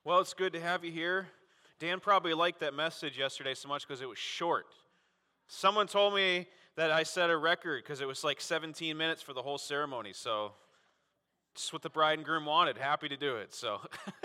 Well, it's good to have you here. Dan probably liked that message yesterday so much because it was short. Someone told me that I set a record because it was like 17 minutes for the whole ceremony. So, just what the bride and groom wanted. Happy to do it. So,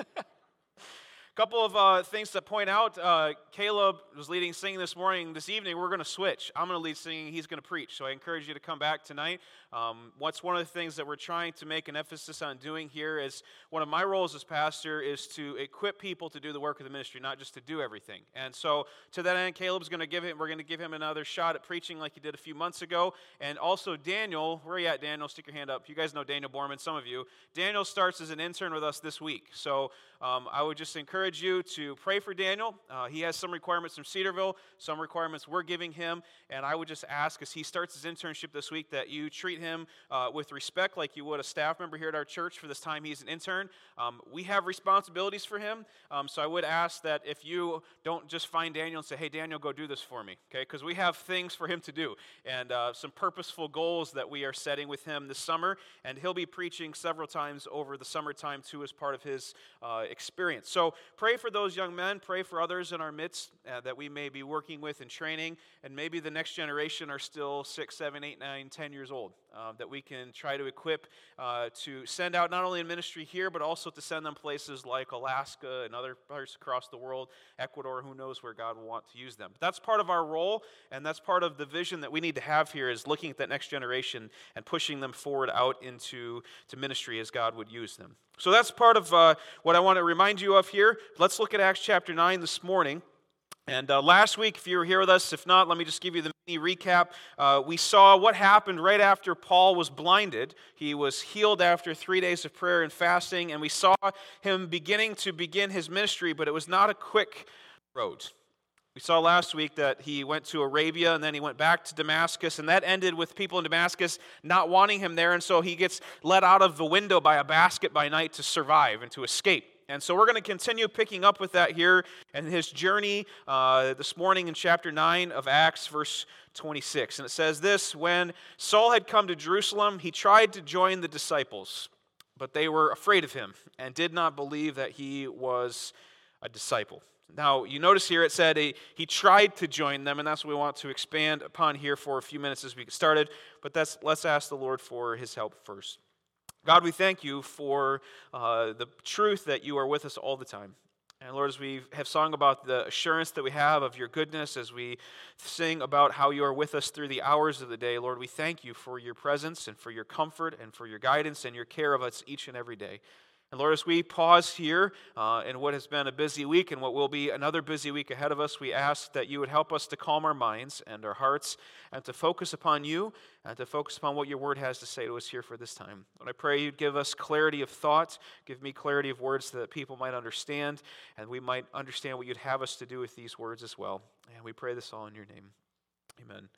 couple of things to point out. Caleb was leading singing this morning. This evening, we're going to switch. I'm going to lead singing. He's going to preach. So I encourage you to come back tonight. What's one of the things that we're trying to make an emphasis on doing here is one of my roles as pastor is to equip people to do the work of the ministry, not just to do everything. And so to that end, we're going to give him another shot at preaching like he did a few months ago. And also Daniel, where are you at, Daniel? Stick your hand up. You guys know Daniel Borman, some of you. Daniel starts as an intern with us this week. So I would just encourage you to pray for Daniel. He has some requirements from Cedarville, some requirements we're giving him, and I would just ask as he starts his internship this week that you treat him with respect like you would a staff member here at our church for this time he's an intern. We have responsibilities for him, so I would ask that if you don't just find Daniel and say, hey, Daniel, go do this for me, okay? Because we have things for him to do and some purposeful goals that we are setting with him this summer, and he'll be preaching several times over the summertime too as part of his experience. So pray for those young men, pray for others in our midst that we may be working with and training, and maybe the next generation are still 6, 7, 8, 9, 10 years old, that we can try to equip to send out not only in ministry here, but also to send them places like Alaska and other parts across the world, Ecuador, who knows where God will want to use them. But that's part of our role, and that's part of the vision that we need to have here is looking at that next generation and pushing them forward out into ministry as God would use them. So that's part of what I want to remind you of here. Let's look at Acts chapter 9 this morning. And last week, if you were here with us, if not, let me just give you the mini recap. We saw what happened right after Paul was blinded. He was healed after 3 days of prayer and fasting, and we saw him begin his ministry, but it was not a quick road. We saw last week that he went to Arabia, and then he went back to Damascus, and that ended with people in Damascus not wanting him there, and so he gets let out of the window by a basket by night to survive and to escape. And so we're going to continue picking up with that here in his journey this morning in chapter 9 of Acts, verse 26. And it says this, when Saul had come to Jerusalem, he tried to join the disciples, but they were afraid of him and did not believe that he was a disciple. Now, you notice here it said he tried to join them, and that's what we want to expand upon here for a few minutes as we get started. But let's ask the Lord for his help first. God, we thank you for the truth that you are with us all the time. And Lord, as we have sung about the assurance that we have of your goodness, as we sing about how you are with us through the hours of the day, Lord, we thank you for your presence and for your comfort and for your guidance and your care of us each and every day. And Lord, as we pause here in what has been a busy week and what will be another busy week ahead of us, we ask that you would help us to calm our minds and our hearts and to focus upon you and to focus upon what your word has to say to us here for this time. Lord, I pray you'd give us clarity of thought, give me clarity of words so that people might understand, and we might understand what you'd have us to do with these words as well. And we pray this all in your name. Amen.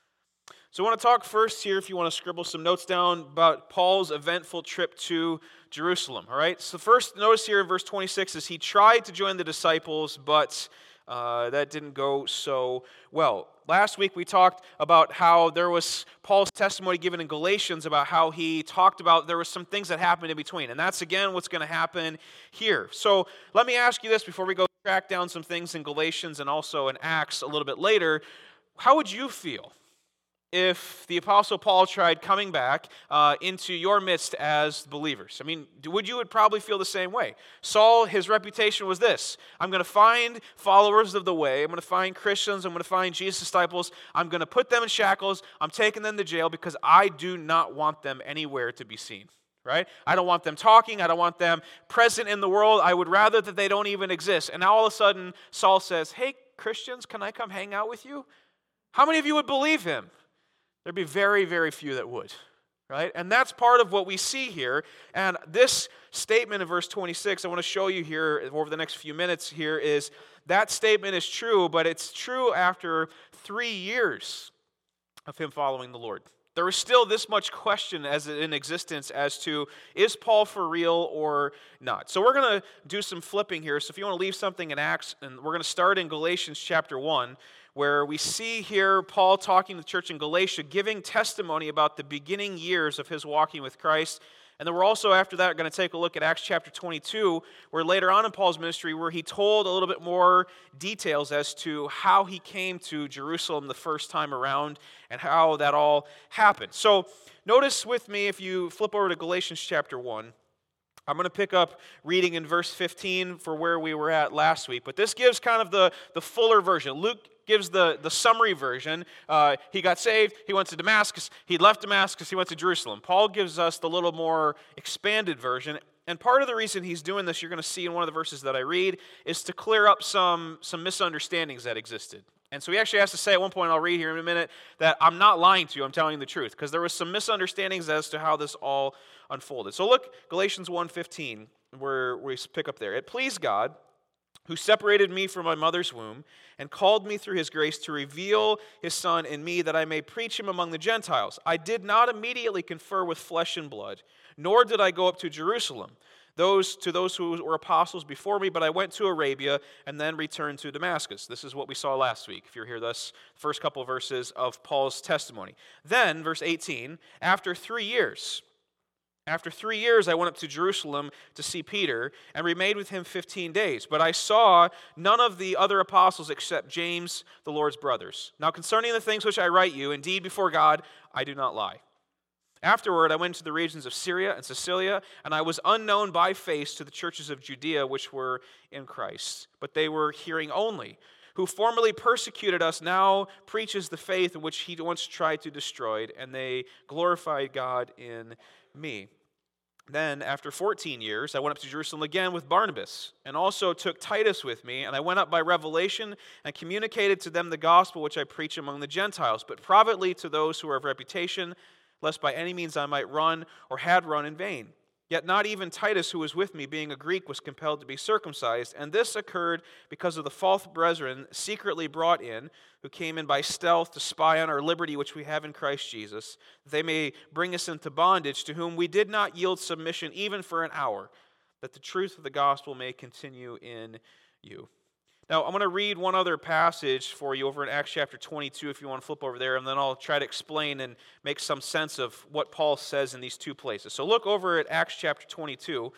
So I want to talk first here, if you want to scribble some notes down, about Paul's eventful trip to Jerusalem. All right. So first, notice here in verse 26 is he tried to join the disciples, but that didn't go so well. Last week we talked about how there was Paul's testimony given in Galatians about how he talked about there were some things that happened in between. And that's again what's going to happen here. So let me ask you this before we go track down some things in Galatians and also in Acts a little bit later. How would you feel if the Apostle Paul tried coming back into your midst as believers? I mean, you would probably feel the same way. Saul, his reputation was this: I'm going to find followers of the way, I'm going to find Christians, I'm going to find Jesus' disciples, I'm going to put them in shackles, I'm taking them to jail because I do not want them anywhere to be seen. Right? I don't want them talking, I don't want them present in the world, I would rather that they don't even exist. And now all of a sudden, Saul says, hey, Christians, can I come hang out with you? How many of you would believe him? There'd be very, very few that would, right? And that's part of what we see here. And this statement in verse 26, I want to show you here over the next few minutes here, is that statement is true, but it's true after 3 years of him following the Lord. There is still this much question as in existence as to, is Paul for real or not? So we're going to do some flipping here. So if you want to leave something in Acts, and we're going to start in Galatians chapter 1, where we see here Paul talking to the church in Galatia, giving testimony about the beginning years of his walking with Christ. And then we're also, after that, going to take a look at Acts chapter 22, where later on in Paul's ministry, where he told a little bit more details as to how he came to Jerusalem the first time around and how that all happened. So notice with me, if you flip over to Galatians chapter 1, I'm going to pick up reading in verse 15 for where we were at last week. But this gives kind of the fuller version. Luke gives the summary version. He got saved, he went to Damascus, he left Damascus, he went to Jerusalem. Paul gives us the little more expanded version. And part of the reason he's doing this, you're going to see in one of the verses that I read, is to clear up some misunderstandings that existed. And so he actually has to say at one point, I'll read here in a minute, that I'm not lying to you, I'm telling you the truth. Because there was some misunderstandings as to how this all unfolded. So look, Galatians 1:15, where we pick up there. It pleased God, who separated me from my mother's womb, and called me through his grace to reveal his Son in me, that I may preach him among the Gentiles. I did not immediately confer with flesh and blood, nor did I go up to Jerusalem, to those who were apostles before me, but I went to Arabia and then returned to Damascus. This is what we saw last week, if you're here, thus first couple of verses of Paul's testimony. Then, verse 18, after 3 years, I went up to Jerusalem to see Peter and remained with him 15 days. But I saw none of the other apostles except James, the Lord's brothers. Now concerning the things which I write you, indeed before God, I do not lie. Afterward, I went to the regions of Syria and Cilicia, and I was unknown by face to the churches of Judea which were in Christ. But they were hearing only. Who formerly persecuted us now preaches the faith which he once tried to destroy, and they glorified God in me. Then, after 14 years, I went up to Jerusalem again with Barnabas, and also took Titus with me, and I went up by revelation and communicated to them the gospel which I preach among the Gentiles, but privately to those who are of reputation, lest by any means I might run or had run in vain. Yet not even Titus, who was with me, being a Greek, was compelled to be circumcised, and this occurred because of the false brethren secretly brought in, who came in by stealth to spy on our liberty which we have in Christ Jesus, that they may bring us into bondage, to whom we did not yield submission even for an hour, that the truth of the gospel may continue in you. Now, I'm going to read one other passage for you over in Acts chapter 22, if you want to flip over there, and then I'll try to explain and make some sense of what Paul says in these two places. So look over at Acts chapter 22.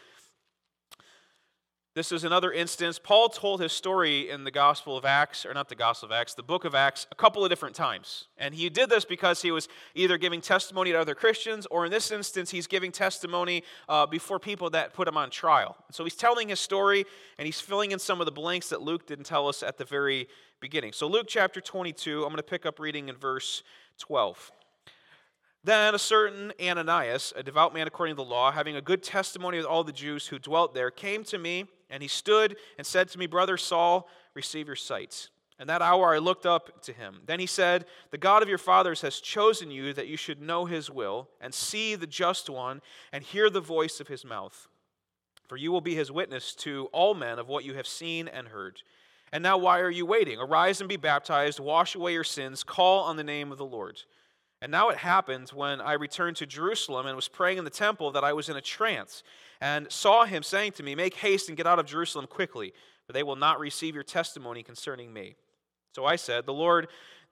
This is another instance. Paul told his story in the Gospel of Acts, or not the Gospel of Acts, the book of Acts, a couple of different times. And he did this because he was either giving testimony to other Christians, or in this instance, he's giving testimony before people that put him on trial. And so he's telling his story, and he's filling in some of the blanks that Luke didn't tell us at the very beginning. So Luke chapter 22, I'm going to pick up reading in verse 12. Then a certain Ananias, a devout man according to the law, having a good testimony with all the Jews who dwelt there, came to me, and he stood and said to me, Brother Saul, receive your sight. And that hour I looked up to him. Then he said, The God of your fathers has chosen you that you should know his will, and see the just one, and hear the voice of his mouth. For you will be his witness to all men of what you have seen and heard. And now why are you waiting? Arise and be baptized, wash away your sins, call on the name of the Lord. And now it happened when I returned to Jerusalem and was praying in the temple that I was in a trance, and saw him saying to me, Make haste and get out of Jerusalem quickly, for they will not receive your testimony concerning me. So I said, Lord,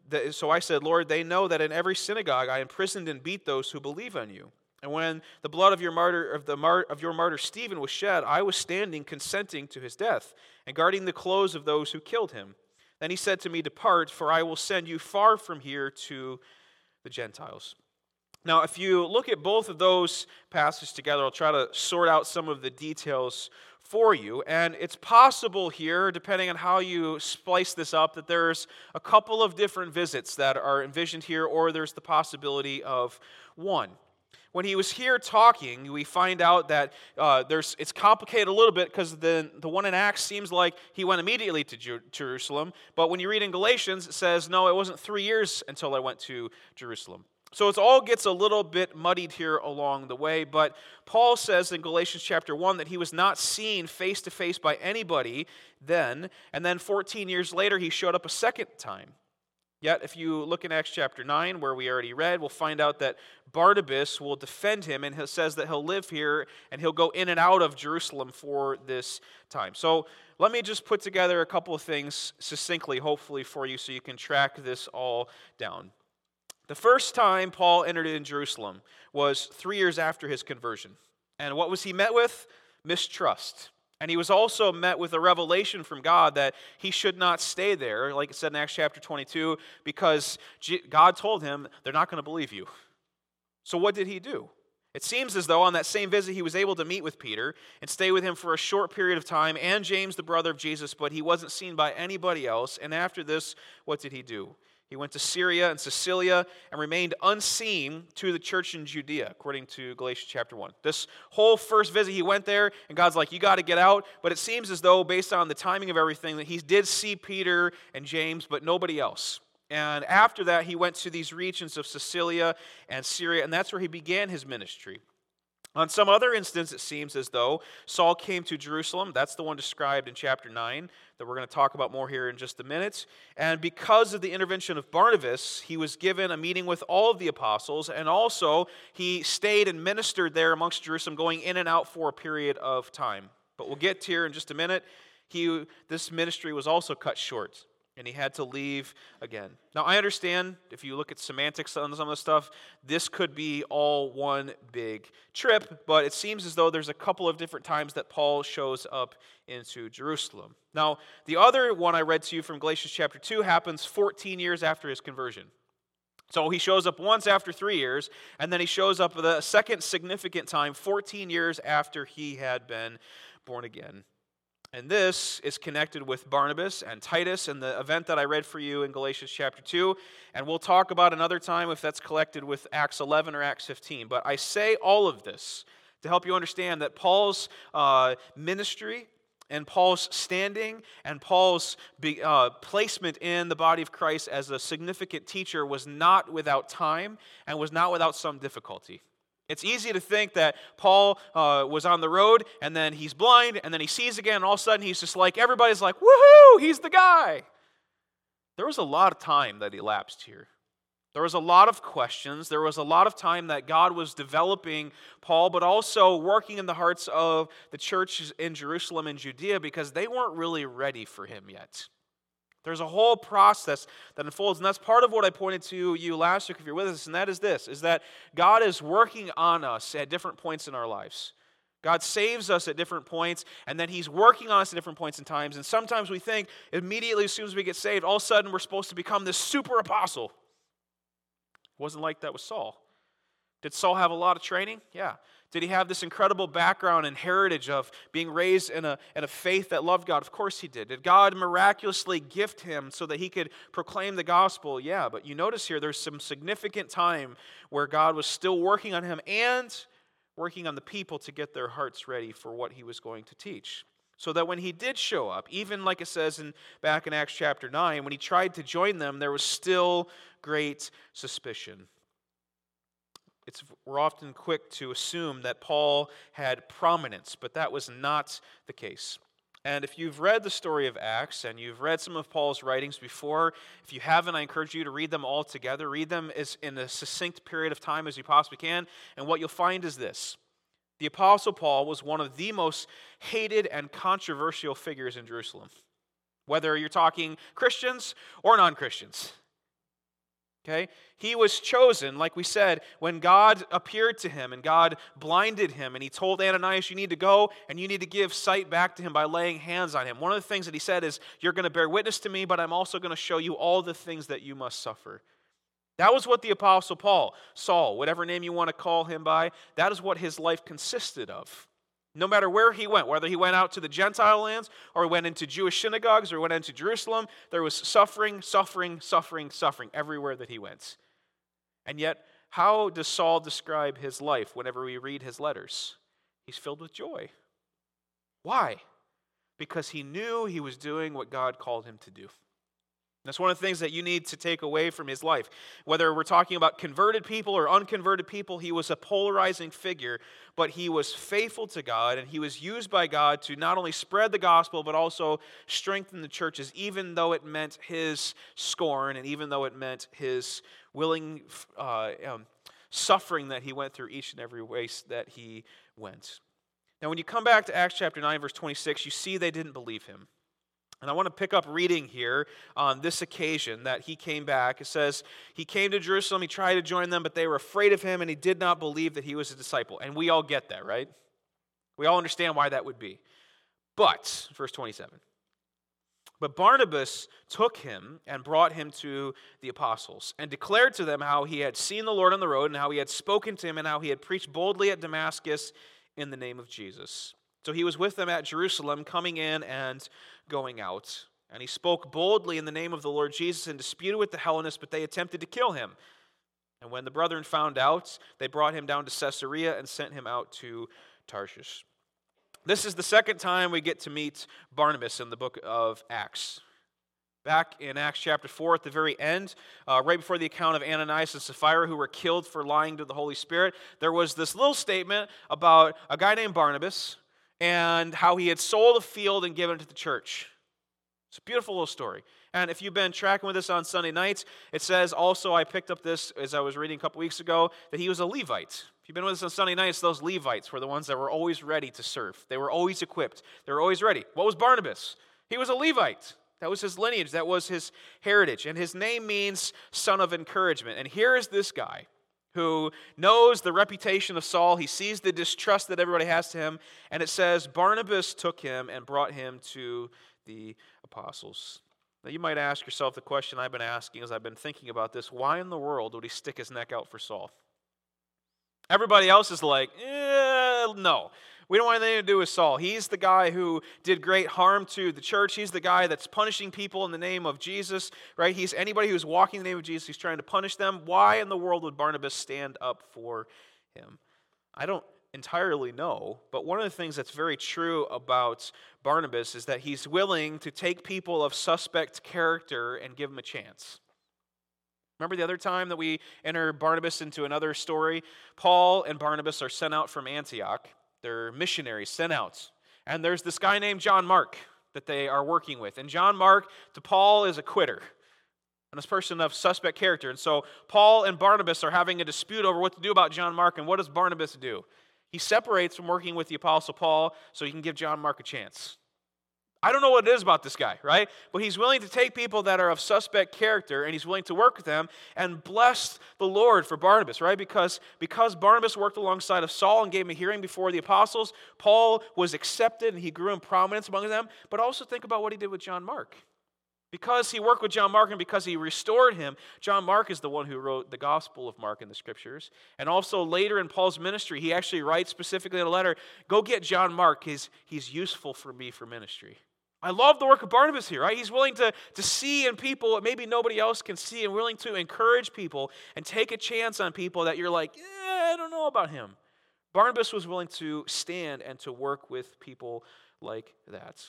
they know that in every synagogue I imprisoned and beat those who believe on you. And when the blood of your martyr Stephen was shed, I was standing consenting to his death, and guarding the clothes of those who killed him. Then he said to me, Depart, for I will send you far from here to the Gentiles. Now, if you look at both of those passages together, I'll try to sort out some of the details for you. And it's possible here, depending on how you splice this up, that there's a couple of different visits that are envisioned here, or there's the possibility of one. When he was here talking, we find out that it's complicated a little bit because the one in Acts seems like he went immediately to Jerusalem. But when you read in Galatians, it says, no, it wasn't 3 years until I went to Jerusalem. So it all gets a little bit muddied here along the way. But Paul says in Galatians chapter 1 that he was not seen face to face by anybody then. And then 14 years later, he showed up a second time. Yet, if you look in Acts chapter 9, where we already read, we'll find out that Barnabas will defend him, and he says that he'll live here, and he'll go in and out of Jerusalem for this time. So let me just put together a couple of things succinctly, hopefully, for you, so you can track this all down. The first time Paul entered in Jerusalem was 3 years after his conversion. And what was he met with? Mistrust. And he was also met with a revelation from God that he should not stay there, like it said in Acts chapter 22, because God told him, they're not going to believe you. So what did he do? It seems as though on that same visit he was able to meet with Peter and stay with him for a short period of time, and James, the brother of Jesus, but he wasn't seen by anybody else. And after this, what did he do? He went to Syria and Cilicia and remained unseen to the church in Judea, according to Galatians chapter 1. This whole first visit, he went there, and God's like, you got to get out. But it seems as though, based on the timing of everything, that he did see Peter and James, but nobody else. And after that, he went to these regions of Cilicia and Syria, and that's where he began his ministry. On some other instance, it seems as though Saul came to Jerusalem. That's the one described in chapter 9 that we're going to talk about more here in just a minute. And because of the intervention of Barnabas, he was given a meeting with all of the apostles, and also he stayed and ministered there amongst Jerusalem, going in and out for a period of time. But we'll get to here in just a minute. This ministry was also cut short, and he had to leave again. Now, I understand, if you look at semantics on some of the stuff, this could be all one big trip, but it seems as though there's a couple of different times that Paul shows up into Jerusalem. Now, the other one I read to you from Galatians chapter 2 happens 14 years after his conversion. So he shows up once after 3 years, and then he shows up the second significant time 14 years after he had been born again. And this is connected with Barnabas and Titus and the event that I read for you in Galatians chapter 2. And we'll talk about another time if that's connected with Acts 11 or Acts 15. But I say all of this to help you understand that Paul's ministry and Paul's standing and Paul's placement in the body of Christ as a significant teacher was not without time and was not without some difficulty. It's easy to think that Paul was on the road, and then he's blind, and then he sees again, and all of a sudden he's just like, everybody's like, woohoo, he's the guy. There was a lot of time that elapsed here. There was a lot of questions. There was a lot of time that God was developing Paul, but also working in the hearts of the churches in Jerusalem and Judea, because they weren't really ready for him yet. There's a whole process that unfolds, and that's part of what I pointed to you last week, if you're with us, and that is this, is that God is working on us at different points in our lives. God saves us at different points, and then he's working on us at different points in times, and sometimes we think immediately as soon as we get saved, all of a sudden we're supposed to become this super apostle. It wasn't like that with Saul. Did Saul have a lot of training? Yeah. Did he have this incredible background and heritage of being raised in a faith that loved God? Of course he did. Did God miraculously gift him so that he could proclaim the gospel? Yeah, but you notice here there's some significant time where God was still working on him and working on the people to get their hearts ready for what he was going to teach. So that when he did show up, even like it says back in Acts chapter 9, when he tried to join them, there was still great suspicion. We're often quick to assume that Paul had prominence, but that was not the case. And if you've read the story of Acts and you've read some of Paul's writings before, if you haven't, I encourage you to read them all together. Read them in a succinct period of time as you possibly can. And what you'll find is this. The Apostle Paul was one of the most hated and controversial figures in Jerusalem, whether you're talking Christians or non-Christians. Okay? He was chosen, like we said, when God appeared to him and God blinded him and he told Ananias, you need to go and you need to give sight back to him by laying hands on him. One of the things that he said is, you're going to bear witness to me, but I'm also going to show you all the things that you must suffer. That was what the Apostle Paul, Saul, whatever name you want to call him by, that is what his life consisted of. No matter where he went, whether he went out to the Gentile lands or went into Jewish synagogues or went into Jerusalem, there was suffering, suffering, suffering, suffering everywhere that he went. And yet, how does Saul describe his life whenever we read his letters? He's filled with joy. Why? Because he knew he was doing what God called him to do. That's one of the things that you need to take away from his life. Whether we're talking about converted people or unconverted people, he was a polarizing figure, but he was faithful to God, and he was used by God to not only spread the gospel, but also strengthen the churches, even though it meant his scorn and even though it meant his willing suffering that he went through each and every way that he went. Now, when you come back to Acts chapter 9, verse 26, you see they didn't believe him. And I want to pick up reading here on this occasion that he came back. It says, he came to Jerusalem, he tried to join them, but they were afraid of him, and he did not believe that he was a disciple. And we all get that, right? We all understand why that would be. But, verse 27, but Barnabas took him and brought him to the apostles and declared to them how he had seen the Lord on the road and how he had spoken to him and how he had preached boldly at Damascus in the name of Jesus. So he was with them at Jerusalem, coming in and going out. And he spoke boldly in the name of the Lord Jesus and disputed with the Hellenists, but they attempted to kill him. And when the brethren found out, they brought him down to Caesarea and sent him out to Tarshish. This is the second time we get to meet Barnabas in the book of Acts. Back in Acts chapter 4 at the very end, right before the account of Ananias and Sapphira who were killed for lying to the Holy Spirit, there was this little statement about a guy named Barnabas and how he had sold a field and given it to the church. It's a beautiful little story. And if you've been tracking with us on Sunday nights, it says also, I picked up this as I was reading a couple weeks ago, that he was a Levite. If you've been with us on Sunday nights, those Levites were the ones that were always ready to serve. They were always equipped. They were always ready. What was Barnabas? He was a Levite. That was his lineage. That was his heritage. And his name means son of encouragement. And here is this guy who knows the reputation of Saul. He sees the distrust that everybody has to him. And it says, Barnabas took him and brought him to the apostles. Now you might ask yourself the question I've been asking as I've been thinking about this. Why in the world would he stick his neck out for Saul? Everybody else is like, no. We don't want anything to do with Saul. He's the guy who did great harm to the church. He's the guy that's punishing people in the name of Jesus, right? He's anybody who's walking in the name of Jesus, he's trying to punish them. Why in the world would Barnabas stand up for him? I don't entirely know, but one of the things that's very true about Barnabas is that he's willing to take people of suspect character and give them a chance. Remember the other time that we enter Barnabas into another story? Paul and Barnabas are sent out from Antioch. They're missionaries sent out. And there's this guy named John Mark that they are working with. And John Mark to Paul is a quitter. And this person of suspect character. And so Paul and Barnabas are having a dispute over what to do about John Mark. And what does Barnabas do? He separates from working with the Apostle Paul so he can give John Mark a chance. I don't know what it is about this guy, right? But he's willing to take people that are of suspect character and he's willing to work with them and bless the Lord for Barnabas, right? Because Barnabas worked alongside of Saul and gave him a hearing before the apostles, Paul was accepted and he grew in prominence among them. But also think about what he did with John Mark. Because he worked with John Mark and because he restored him, John Mark is the one who wrote the Gospel of Mark in the Scriptures. And also later in Paul's ministry, he actually writes specifically in a letter, go get John Mark, he's useful for me for ministry. I love the work of Barnabas here, right? He's willing to see in people what maybe nobody else can see and willing to encourage people and take a chance on people that you're like, I don't know about him. Barnabas was willing to stand and to work with people like that.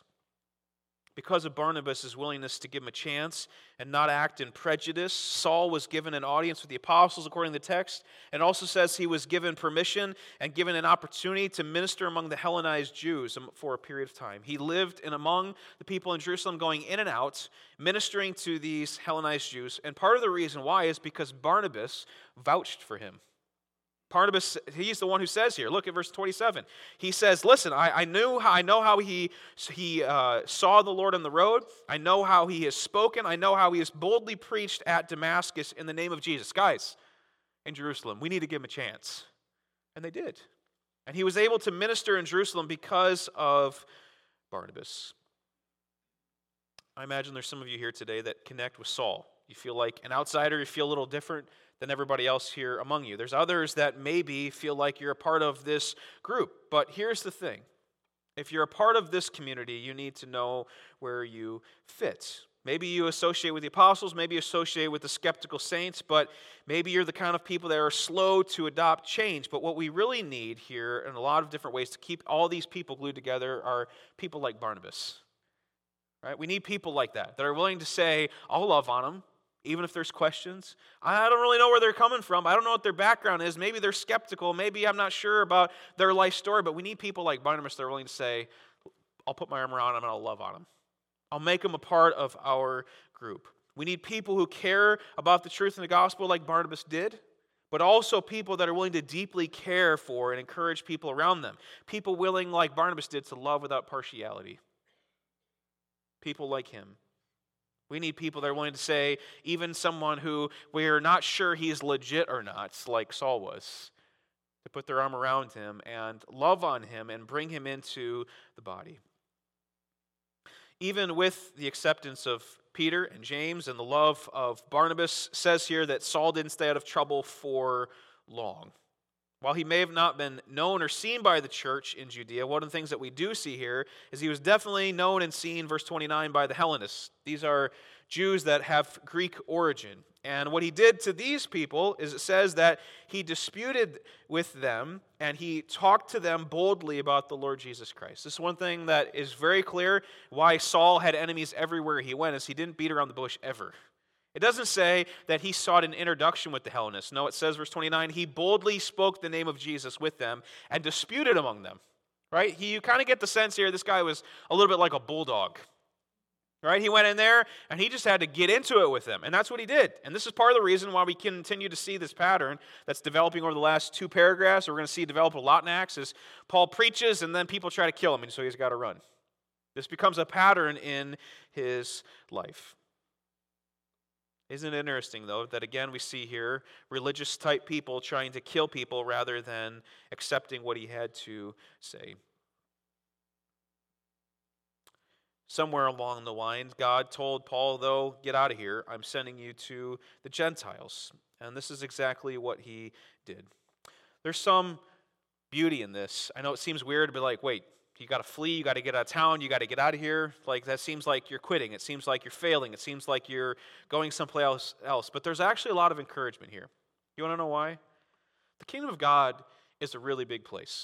Because of Barnabas' willingness to give him a chance and not act in prejudice, Saul was given an audience with the apostles, according to the text, and also says he was given permission and given an opportunity to minister among the Hellenized Jews for a period of time. He lived in among the people in Jerusalem, going in and out, ministering to these Hellenized Jews. And part of the reason why is because Barnabas vouched for him. Barnabas, he's the one who says here, look at verse 27. He says, listen, I know how he saw the Lord on the road. I know how he has spoken. I know how he has boldly preached at Damascus in the name of Jesus. Guys, in Jerusalem, we need to give him a chance. And they did. And he was able to minister in Jerusalem because of Barnabas. I imagine there's some of you here today that connect with Saul. You feel like an outsider, you feel a little different than everybody else here among you. There's others that maybe feel like you're a part of this group. But here's the thing. If you're a part of this community, you need to know where you fit. Maybe you associate with the apostles, maybe you associate with the skeptical saints, but maybe you're the kind of people that are slow to adopt change. But what we really need here in a lot of different ways to keep all these people glued together are people like Barnabas. Right? We need people like that are willing to say, I'll love on them. Even if there's questions, I don't really know where they're coming from. I don't know what their background is. Maybe they're skeptical. Maybe I'm not sure about their life story. But we need people like Barnabas that are willing to say, I'll put my arm around them and I'll love on them. I'll make them a part of our group. We need people who care about the truth in the gospel like Barnabas did, but also people that are willing to deeply care for and encourage people around them. People willing, like Barnabas did, to love without partiality. People like him. We need people that are willing to say, even someone who we're not sure he's legit or not, like Saul was, to put their arm around him and love on him and bring him into the body. Even with the acceptance of Peter and James and the love of Barnabas, says here that Saul didn't stay out of trouble for long. While he may have not been known or seen by the church in Judea, one of the things that we do see here is he was definitely known and seen, verse 29, by the Hellenists. These are Jews that have Greek origin. And what he did to these people is it says that he disputed with them and he talked to them boldly about the Lord Jesus Christ. This is one thing that is very clear why Saul had enemies everywhere he went, is he didn't beat around the bush ever. It doesn't say that he sought an introduction with the Hellenists. No, it says, verse 29, he boldly spoke the name of Jesus with them and disputed among them. Right? You kind of get the sense here this guy was a little bit like a bulldog. Right? He went in there and he just had to get into it with them. And that's what he did. And this is part of the reason why we continue to see this pattern that's developing over the last 2 paragraphs. We're going to see develop a lot in Acts is Paul preaches and then people try to kill him, and so he's got to run. This becomes a pattern in his life. Isn't it interesting, though, that again we see here religious type people trying to kill people rather than accepting what he had to say? Somewhere along the line, God told Paul, though, get out of here. I'm sending you to the Gentiles. And this is exactly what he did. There's some beauty in this. I know it seems weird to be like, wait, you got to flee, you got to get out of town, you got to get out of here. Like, that seems like you're quitting. It seems like you're failing. It seems like you're going someplace else. But there's actually a lot of encouragement here. You want to know why? The kingdom of God is a really big place.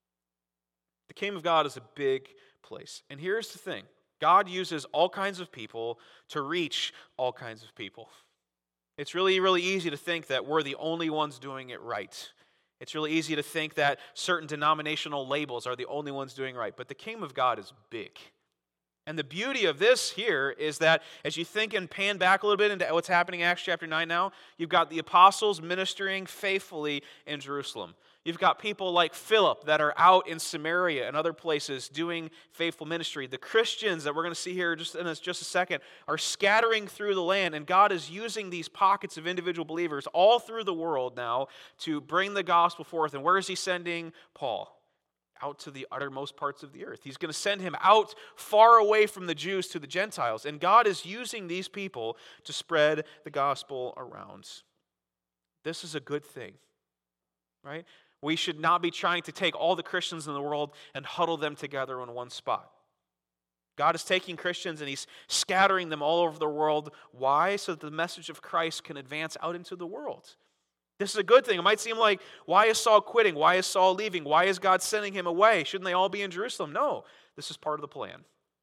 The kingdom of God is a big place. And here's the thing. God uses all kinds of people to reach all kinds of people. It's really, really easy to think that we're the only ones doing it right. It's really easy to think that certain denominational labels are the only ones doing right. But the kingdom of God is big. And the beauty of this here is that as you think and pan back a little bit into what's happening in Acts chapter 9 now, you've got the apostles ministering faithfully in Jerusalem. You've got people like Philip that are out in Samaria and other places doing faithful ministry. The Christians that we're going to see here just in just a second are scattering through the land, and God is using these pockets of individual believers all through the world now to bring the gospel forth. And where is he sending Paul? Out to the uttermost parts of the earth. He's going to send him out far away from the Jews to the Gentiles. And God is using these people to spread the gospel around. This is a good thing, right? We should not be trying to take all the Christians in the world and huddle them together in one spot. God is taking Christians and he's scattering them all over the world. Why? So that the message of Christ can advance out into the world. This is a good thing. It might seem like, why is Saul quitting? Why is Saul leaving? Why is God sending him away? Shouldn't they all be in Jerusalem? No, this is part of the plan.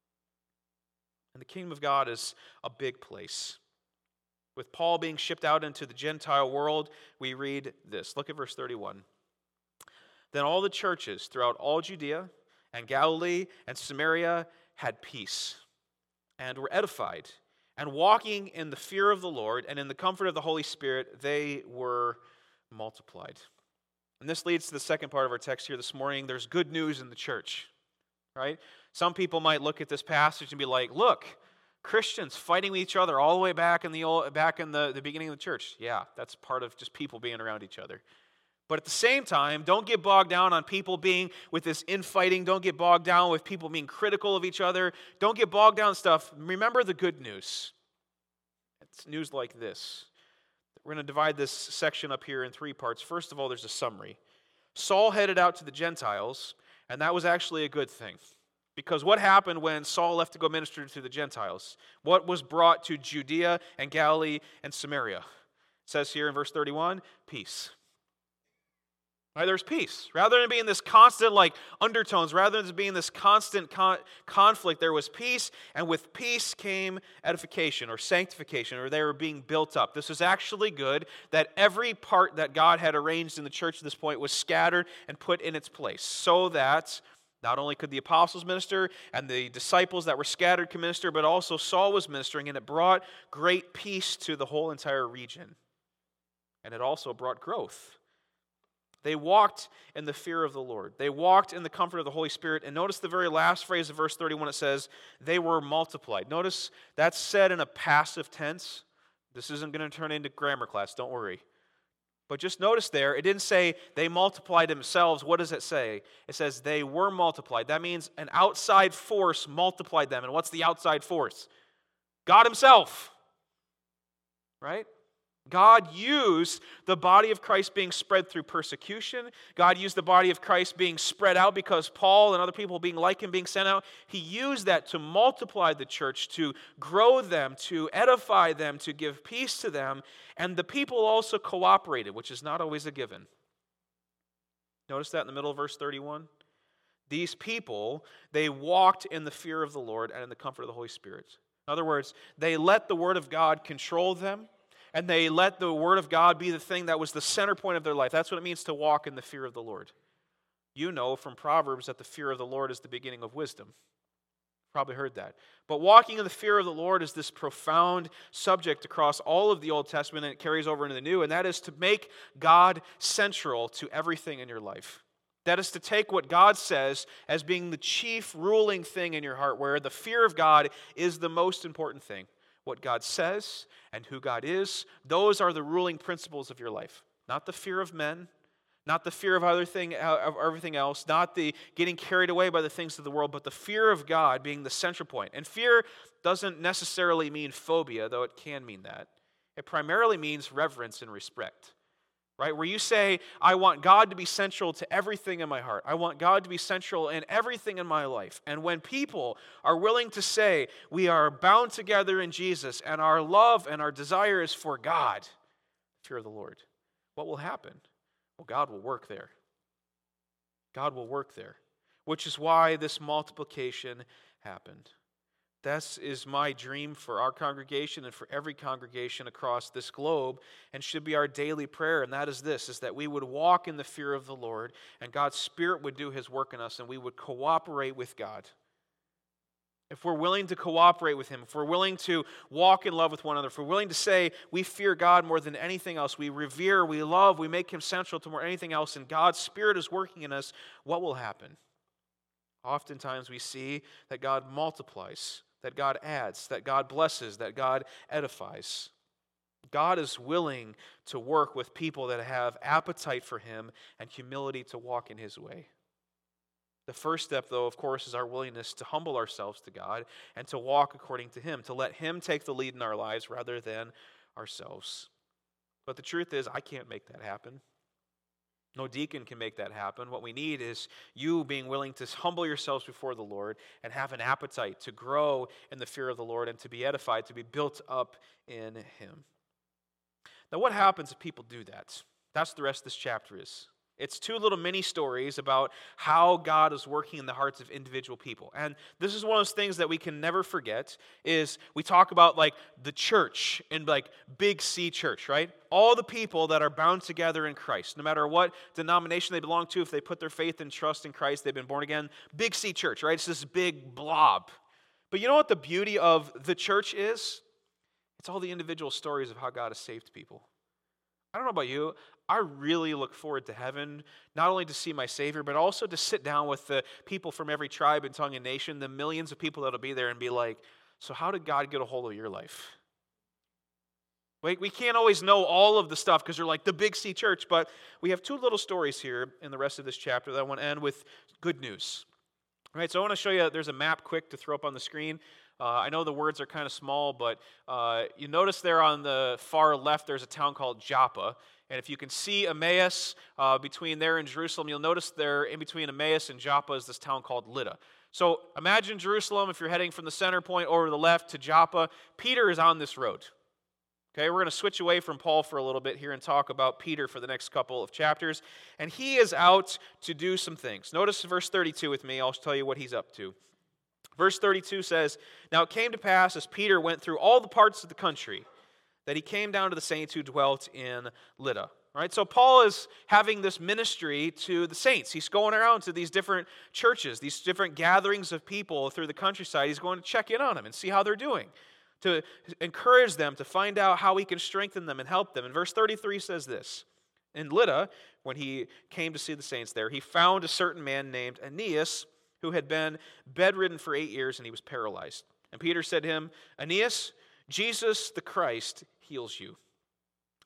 And the kingdom of God is a big place. With Paul being shipped out into the Gentile world, we read this. Look at verse 31. Then all the churches throughout all Judea and Galilee and Samaria had peace and were edified. And walking in the fear of the Lord and in the comfort of the Holy Spirit, they were multiplied. And this leads to the second part of our text here this morning. There's good news in the church, right? Some people might look at this passage and be like, look, Christians fighting with each other all the way back in the beginning of the church. Yeah, that's part of just people being around each other. But at the same time, don't get bogged down on people being with this infighting. Don't get bogged down with people being critical of each other. Don't get bogged down in stuff. Remember the good news. It's news like this. We're going to divide this section up here in 3 parts. First of all, there's a summary. Saul headed out to the Gentiles, and that was actually a good thing. Because what happened when Saul left to go minister to the Gentiles? What was brought to Judea and Galilee and Samaria? It says here in verse 31, peace. Right, there's peace. Rather than being this constant undertones, rather than being this constant conflict, there was peace, and with peace came edification or sanctification, or they were being built up. This is actually good that every part that God had arranged in the church at this point was scattered and put in its place, so that not only could the apostles minister and the disciples that were scattered could minister, but also Saul was ministering, and it brought great peace to the whole entire region. And it also brought growth. They walked in the fear of the Lord. They walked in the comfort of the Holy Spirit. And notice the very last phrase of verse 31, it says, they were multiplied. Notice that's said in a passive tense. This isn't going to turn into grammar class, don't worry. But just notice there, it didn't say they multiplied themselves. What does it say? It says they were multiplied. That means an outside force multiplied them. And what's the outside force? God himself. Right? God used the body of Christ being spread through persecution. God used the body of Christ being spread out because Paul and other people being like him being sent out. He used that to multiply the church, to grow them, to edify them, to give peace to them. And the people also cooperated, which is not always a given. Notice that in the middle of verse 31. These people, they walked in the fear of the Lord and in the comfort of the Holy Spirit. In other words, they let the Word of God control them. And they let the Word of God be the thing that was the center point of their life. That's what it means to walk in the fear of the Lord. You know from Proverbs that the fear of the Lord is the beginning of wisdom. Probably heard that. But walking in the fear of the Lord is this profound subject across all of the Old Testament, and it carries over into the New, and that is to make God central to everything in your life. That is to take what God says as being the chief ruling thing in your heart, where the fear of God is the most important thing. What God says and who God is, those are the ruling principles of your life. Not the fear of men, not the fear of everything else, not the getting carried away by the things of the world, but the fear of God being the central point. And fear doesn't necessarily mean phobia, though it can mean that. It primarily means reverence and respect. Right? Where you say, I want God to be central to everything in my heart. I want God to be central in everything in my life. And when people are willing to say, we are bound together in Jesus, and our love and our desire is for God, fear of the Lord, what will happen? Well, God will work there. God will work there, which is why this multiplication happened. This is my dream for our congregation and for every congregation across this globe, and should be our daily prayer, and that is this, is that we would walk in the fear of the Lord, and God's Spirit would do His work in us, and we would cooperate with God. If we're willing to cooperate with Him, if we're willing to walk in love with one another, if we're willing to say we fear God more than anything else, we revere, we love, we make Him central to more than anything else, and God's Spirit is working in us, what will happen? Oftentimes we see that God multiplies, that God adds, that God blesses, that God edifies. God is willing to work with people that have appetite for Him and humility to walk in His way. The first step, though, of course, is our willingness to humble ourselves to God and to walk according to Him, to let Him take the lead in our lives rather than ourselves. But the truth is, I can't make that happen. No deacon can make that happen. What we need is you being willing to humble yourselves before the Lord and have an appetite to grow in the fear of the Lord and to be edified, to be built up in Him. Now, what happens if people do that? That's what the rest of this chapter is. It's two little mini stories about how God is working in the hearts of individual people. And this is one of those things that we can never forget, is we talk about like the church and like big C church, right? All the people that are bound together in Christ, no matter what denomination they belong to, if they put their faith and trust in Christ, they've been born again. Big C church, right? It's this big blob. But you know what the beauty of the church is? It's all the individual stories of how God has saved people. I don't know about you, I really look forward to heaven, not only to see my Savior, but also to sit down with the people from every tribe and tongue and nation, the millions of people that will be there, and be like, so how did God get a hold of your life? We can't always know all of the stuff because they're like the Big C church, but we have two little stories here in the rest of this chapter that I want to end with good news. All right, so I want to show you, there's a map quick to throw up on the screen. I know the words are kind of small, but you notice there on the far left there's a town called Joppa. And if you can see Emmaus between there and Jerusalem, you'll notice there in between Emmaus and Joppa is this town called Lydda. So imagine Jerusalem, if you're heading from the center point over to the left to Joppa. Peter is on this road. Okay, we're going to switch away from Paul for a little bit here and talk about Peter for the next couple of chapters. And he is out to do some things. Notice verse 32 with me. I'll tell you what he's up to. Verse 32 says, "Now it came to pass as Peter went through all the parts of the country that he came down to the saints who dwelt in Lydda." All right, so Paul is having this ministry to the saints. He's going around to these different churches, these different gatherings of people through the countryside. He's going to check in on them and see how they're doing, to encourage them, to find out how he can strengthen them and help them. And verse 33 says this, "In Lydda, when he came to see the saints there, he found a certain man named Aeneas, who had been bedridden for 8 years, and he was paralyzed. And Peter said to him, 'Aeneas, Jesus the Christ heals you.'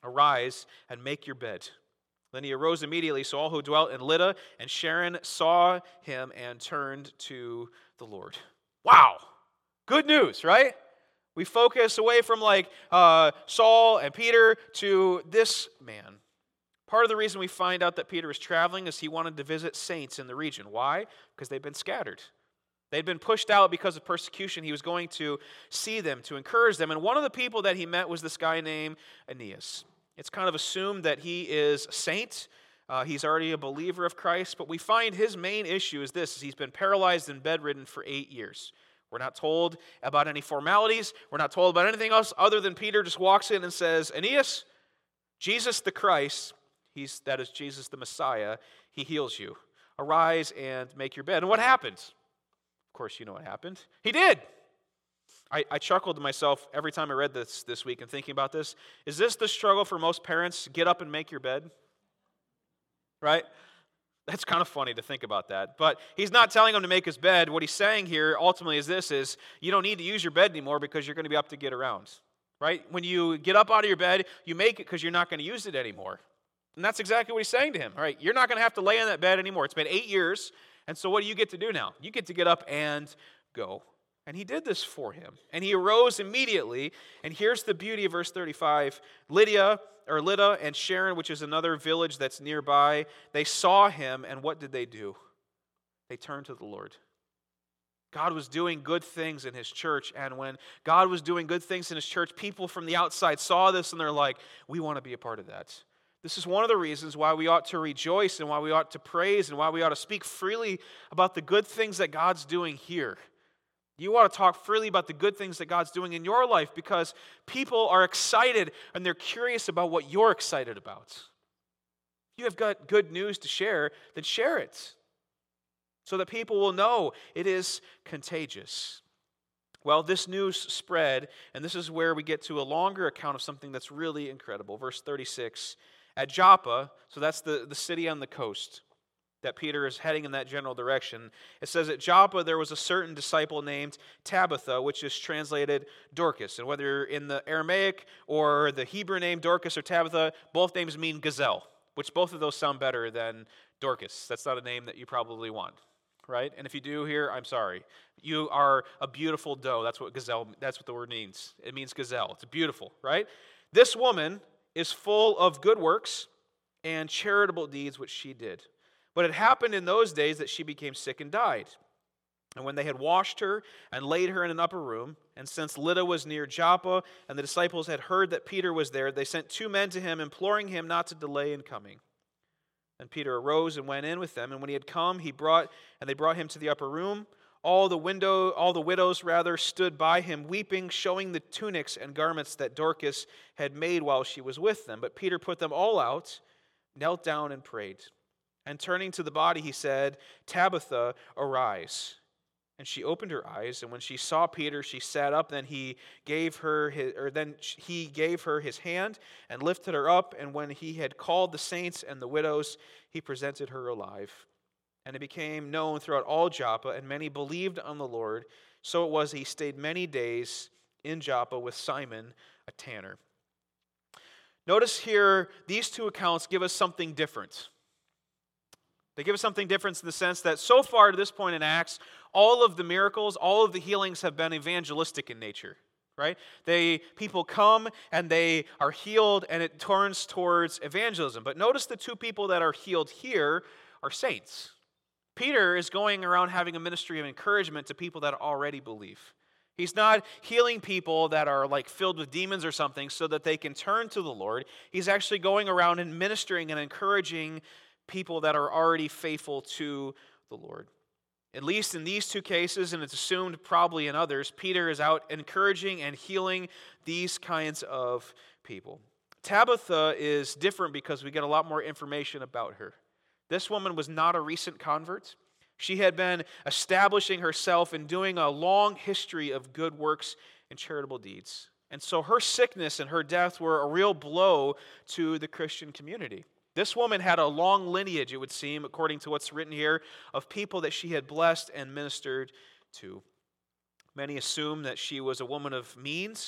Arise and make your bed." Then he arose immediately, so all who dwelt in Lydda and Sharon saw him and turned to the Lord. Wow! Good news, right? We focus away from Saul and Peter to this man. Part of the reason we find out that Peter was traveling is he wanted to visit saints in the region. Why? Because they've been scattered. They'd been pushed out because of persecution. He was going to see them, to encourage them. And one of the people that he met was this guy named Aeneas. It's kind of assumed that he is a saint. He's already a believer of Christ. But we find his main issue is this: he's been paralyzed and bedridden for 8 years. We're not told about any formalities. We're not told about anything else other than Peter just walks in and says, "Aeneas, Jesus the Christ," that is Jesus the Messiah, "he heals you. Arise and make your bed." And what happened? Of course, you know what happened. He did. I chuckled to myself every time I read this week and thinking about this. Is this the struggle for most parents? Get up and make your bed? Right? That's kind of funny to think about that. But he's not telling him to make his bed. What he's saying here ultimately is you don't need to use your bed anymore because you're going to be up to get around. Right? When you get up out of your bed, you make it because you're not going to use it anymore. And that's exactly what he's saying to him. All right? You're not going to have to lay in that bed anymore. It's been 8 years. And so what do you get to do now? You get to get up and go. And he did this for him. And he arose immediately. And here's the beauty of verse 35. Lydda and Sharon, which is another village that's nearby, they saw him, and what did they do? They turned to the Lord. God was doing good things in his church, and when God was doing good things in his church, people from the outside saw this, and they're like, we want to be a part of that. This is one of the reasons why we ought to rejoice and why we ought to praise and why we ought to speak freely about the good things that God's doing here. You ought to talk freely about the good things that God's doing in your life because people are excited and they're curious about what you're excited about. If you have got good news to share, then share it so that people will know it is contagious. Well, this news spread, and this is where we get to a longer account of something that's really incredible. Verse 36, at Joppa, so that's the city on the coast that Peter is heading in that general direction. It says at Joppa there was a certain disciple named Tabitha, which is translated Dorcas. And whether in the Aramaic or the Hebrew name Dorcas or Tabitha, both names mean gazelle, which both of those sound better than Dorcas. That's not a name that you probably want, right? And if you do here, I'm sorry. You are a beautiful doe. That's what the word means. It means gazelle. It's beautiful, right? This woman is full of good works and charitable deeds which she did. But it happened in those days that she became sick and died. And when they had washed her and laid her in an upper room, and since Lydda was near Joppa, and the disciples had heard that Peter was there, they sent 2 men to him, imploring him not to delay in coming. And Peter arose and went in with them, and when he had come, they brought him to the upper room. All the widows stood by him, weeping, showing the tunics and garments that Dorcas had made while she was with them. But Peter put them all out, knelt down, and prayed. And turning to the body, he said, "Tabitha, arise." And she opened her eyes, and when she saw Peter, she sat up. Then he gave her his hand and lifted her up. And when he had called the saints and the widows, he presented her alive. And it became known throughout all Joppa, and many believed on the Lord. So it was he stayed many days in Joppa with Simon, a tanner. Notice here, these 2 accounts give us something different. They give us something different in the sense that so far to this point in Acts, all of the miracles, all of the healings have been evangelistic in nature, right? People come and they are healed and it turns towards evangelism. But notice the 2 people that are healed here are saints. Peter is going around having a ministry of encouragement to people that already believe. He's not healing people that are filled with demons or something so that they can turn to the Lord. He's actually going around and ministering and encouraging people that are already faithful to the Lord. At least in these 2 cases, and it's assumed probably in others, Peter is out encouraging and healing these kinds of people. Tabitha is different because we get a lot more information about her. This woman was not a recent convert. She had been establishing herself and doing a long history of good works and charitable deeds. And so her sickness and her death were a real blow to the Christian community. This woman had a long lineage, it would seem, according to what's written here, of people that she had blessed and ministered to. Many assume that she was a woman of means,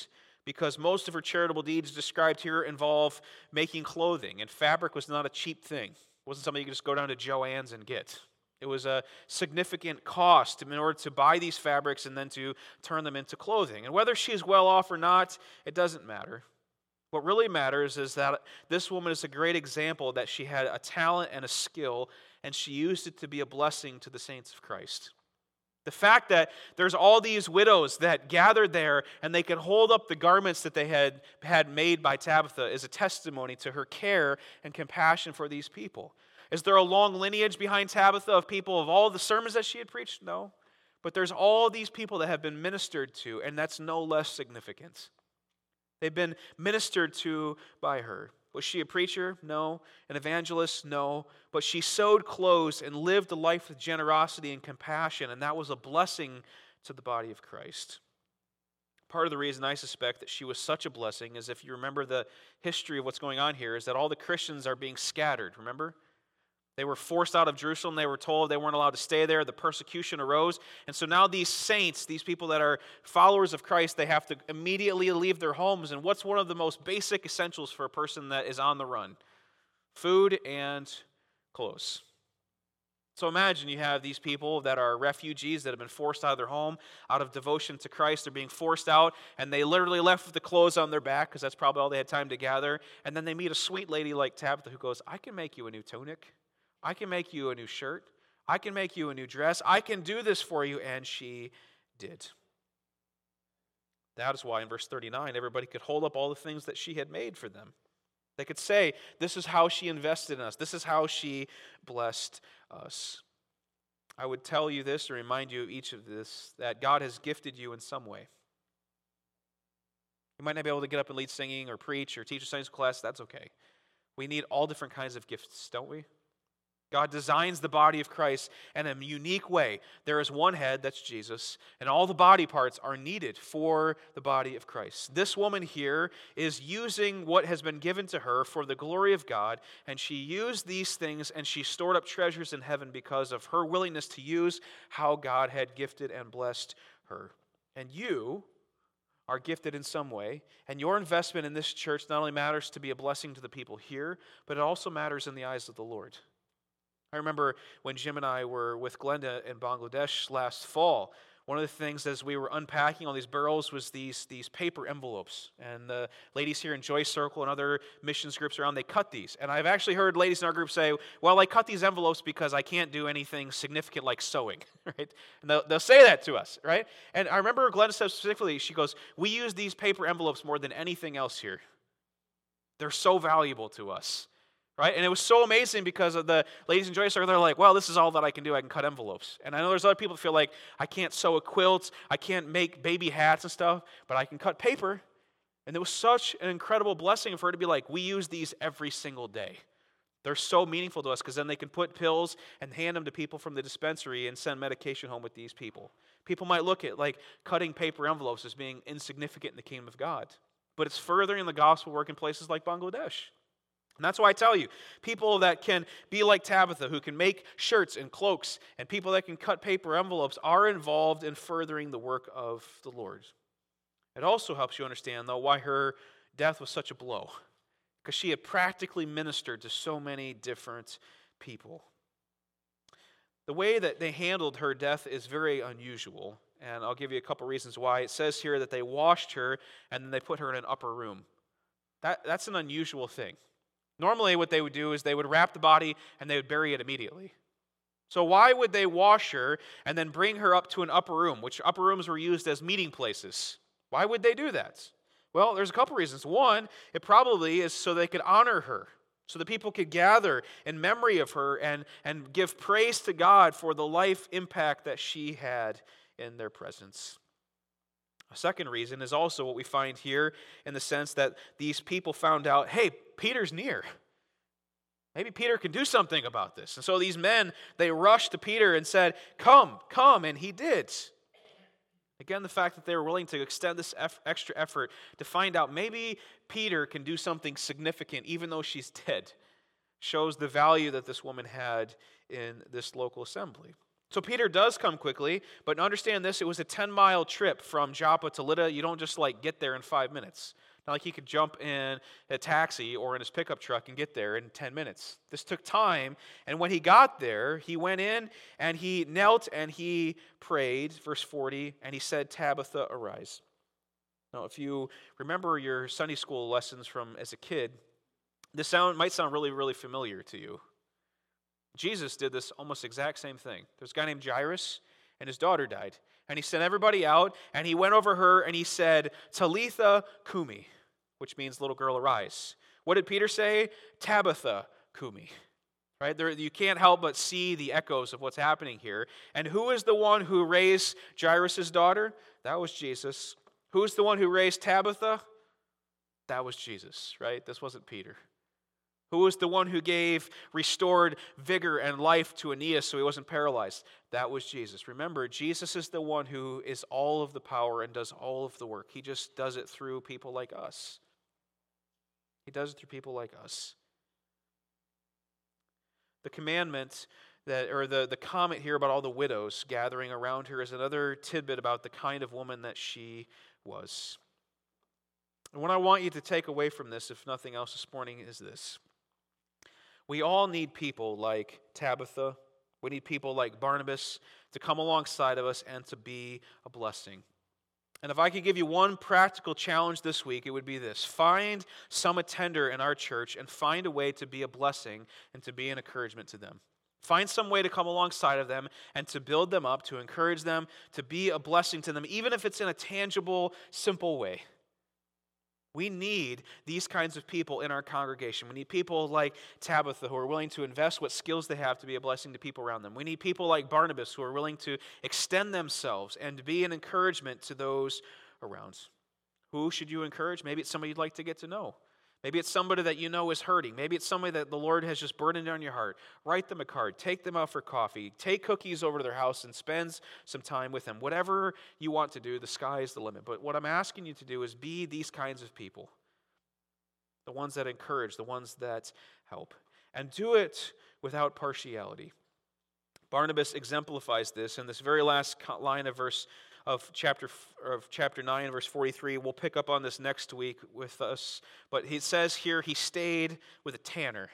because most of her charitable deeds described here involve making clothing, and fabric was not a cheap thing. It wasn't something you could just go down to Joann's and get. It was a significant cost in order to buy these fabrics and then to turn them into clothing. And whether she's well off or not, it doesn't matter. What really matters is that this woman is a great example that she had a talent and a skill, and she used it to be a blessing to the saints of Christ. The fact that there's all these widows that gathered there and they could hold up the garments that they had made by Tabitha is a testimony to her care and compassion for these people. Is there a long lineage behind Tabitha of people of all the sermons that she had preached? No. But there's all these people that have been ministered to, and that's no less significant. They've been ministered to by her. Was she a preacher? No. An evangelist? No. But she sewed clothes and lived a life with generosity and compassion, and that was a blessing to the body of Christ. Part of the reason I suspect that she was such a blessing is, if you remember the history of what's going on here, is that all the Christians are being scattered, remember? They were forced out of Jerusalem. They were told they weren't allowed to stay there. The persecution arose. And so now these saints, these people that are followers of Christ, they have to immediately leave their homes. And what's one of the most basic essentials for a person that is on the run? Food and clothes. So imagine you have these people that are refugees that have been forced out of their home out of devotion to Christ. They're being forced out, and they literally left with the clothes on their back because that's probably all they had time to gather. And then they meet a sweet lady like Tabitha who goes, I can make you a new tunic. I can make you a new shirt. I can make you a new dress. I can do this for you. And she did. That is why in verse 39, everybody could hold up all the things that she had made for them. They could say, this is how she invested in us. This is how she blessed us. I would tell you this or remind you of each of this, that God has gifted you in some way. You might not be able to get up and lead singing or preach or teach a Sunday school class. That's okay. We need all different kinds of gifts, don't we? God designs the body of Christ in a unique way. There is one head, that's Jesus, and all the body parts are needed for the body of Christ. This woman here is using what has been given to her for the glory of God, and she used these things and she stored up treasures in heaven because of her willingness to use how God had gifted and blessed her. And you are gifted in some way, and your investment in this church not only matters to be a blessing to the people here, but it also matters in the eyes of the Lord. I remember when Jim and I were with Glenda in Bangladesh last fall, one of the things as we were unpacking all these barrels was these paper envelopes. And the ladies here in Joy Circle and other missions groups around, they cut these. And I've actually heard ladies in our group say, well, I cut these envelopes because I can't do anything significant like sewing, right? And they'll say that to us, right? And I remember Glenda said specifically, she goes, we use these paper envelopes more than anything else here. They're so valuable to us. Right? And it was so amazing because of the ladies in Joy Circle. They're like, well, this is all that I can do. I can cut envelopes. And I know there's other people that feel like, I can't sew a quilt. I can't make baby hats and stuff, but I can cut paper. And it was such an incredible blessing for her to be like, we use these every single day. They're so meaningful to us because then they can put pills and hand them to people from the dispensary and send medication home with these people. People might look at like cutting paper envelopes as being insignificant in the kingdom of God. But it's furthering the gospel work in places like Bangladesh. And that's why I tell you, people that can be like Tabitha, who can make shirts and cloaks, and people that can cut paper envelopes are involved in furthering the work of the Lord. It also helps you understand, though, why her death was such a blow. Because she had practically ministered to so many different people. The way that they handled her death is very unusual, and I'll give you a couple reasons why. It says here that they washed her, and then they put her in an upper room. That's an unusual thing. Normally what they would do is they would wrap the body and they would bury it immediately. So why would they wash her and then bring her up to an upper room, which upper rooms were used as meeting places? Why would they do that? Well, there's a couple reasons. One, it probably is so they could honor her, so that people could gather in memory of her and give praise to God for the life impact that she had in their presence. A second reason is also what we find here in the sense that these people found out, hey, Peter's near. Maybe Peter can do something about this. And so these men, they rushed to Peter and said, come, and he did. Again, the fact that they were willing to extend this extra effort to find out maybe Peter can do something significant even though she's dead shows the value that this woman had in this local assembly. So Peter does come quickly, but understand this, it was a 10-mile trip from Joppa to Lydda. You don't just get there in 5 minutes. Not like he could jump in a taxi or in his pickup truck and get there in 10 minutes. This took time, and when he got there, he went in and he knelt and he prayed, verse 40, and he said, Tabitha, arise. Now, if you remember your Sunday school lessons from as a kid, this might sound really, really familiar to you. Jesus did this almost exact same thing. There's a guy named Jairus, and his daughter died. And he sent everybody out, and he went over her, and he said, Talitha cumi, which means little girl arise. What did Peter say? Tabitha cumi. Right? You can't help but see the echoes of what's happening here. And who is the one who raised Jairus' daughter? That was Jesus. Who is the one who raised Tabitha? That was Jesus, right? This wasn't Peter. Who was the one who gave restored vigor and life to Aeneas so he wasn't paralyzed? That was Jesus. Remember, Jesus is the one who is all of the power and does all of the work. He just does it through people like us. He does it through people like us. The commandment the comment here about all the widows gathering around her is another tidbit about the kind of woman that she was. And what I want you to take away from this, if nothing else this morning, is this. We all need people like Tabitha. We need people like Barnabas to come alongside of us and to be a blessing. And if I could give you one practical challenge this week, it would be this. Find some attender in our church and find a way to be a blessing and to be an encouragement to them. Find some way to come alongside of them and to build them up, to encourage them, to be a blessing to them, even if it's in a tangible, simple way. We need these kinds of people in our congregation. We need people like Tabitha who are willing to invest what skills they have to be a blessing to people around them. We need people like Barnabas who are willing to extend themselves and be an encouragement to those around. Who should you encourage? Maybe it's somebody you'd like to get to know. Maybe it's somebody that you know is hurting. Maybe it's somebody that the Lord has just burdened on your heart. Write them a card. Take them out for coffee. Take cookies over to their house and spend some time with them. Whatever you want to do, the sky is the limit. But what I'm asking you to do is be these kinds of people. The ones that encourage, the ones that help. And do it without partiality. Barnabas exemplifies this in this very last line of chapter 9, verse 43. We'll pick up on this next week with us. But he says here he stayed with a tanner.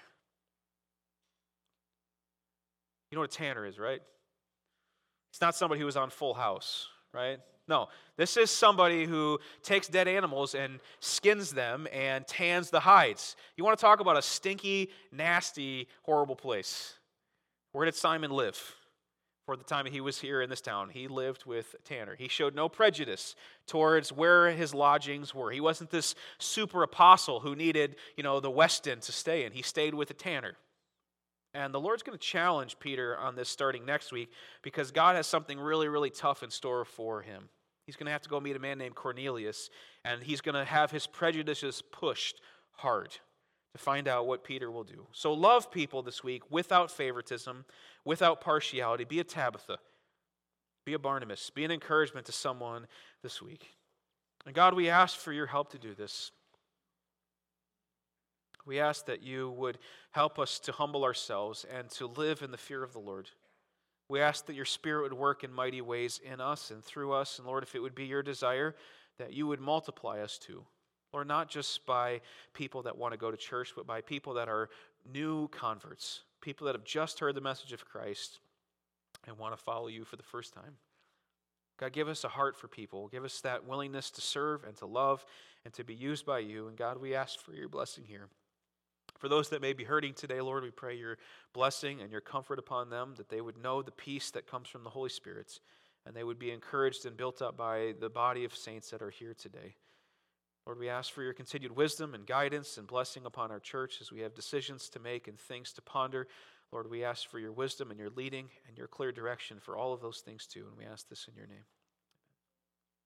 You know what a tanner is, right? It's not somebody who was on Full House, right? No, this is somebody who takes dead animals and skins them and tans the hides. You want to talk about a stinky, nasty, horrible place. Where did Simon live? For the time he was here in this town, he lived with a tanner. He showed no prejudice towards where his lodgings were. He wasn't this super apostle who needed, the Westin to stay in. He stayed with a tanner. And the Lord's going to challenge Peter on this starting next week because God has something really, really tough in store for him. He's going to have to go meet a man named Cornelius, and he's going to have his prejudices pushed hard to find out what Peter will do. So love people this week without favoritism, without partiality. Be a Tabitha. Be a Barnabas. Be an encouragement to someone this week. And God, we ask for your help to do this. We ask that you would help us to humble ourselves and to live in the fear of the Lord. We ask that your Spirit would work in mighty ways in us and through us. And Lord, if it would be your desire, that you would multiply us too. Lord, not just by people that want to go to church, but by people that are new converts, people that have just heard the message of Christ and want to follow you for the first time. God, give us a heart for people. Give us that willingness to serve and to love and to be used by you. And God, we ask for your blessing here. For those that may be hurting today, Lord, we pray your blessing and your comfort upon them, that they would know the peace that comes from the Holy Spirit, and they would be encouraged and built up by the body of saints that are here today. Lord, we ask for your continued wisdom and guidance and blessing upon our church as we have decisions to make and things to ponder. Lord, we ask for your wisdom and your leading and your clear direction for all of those things too, and we ask this in your name.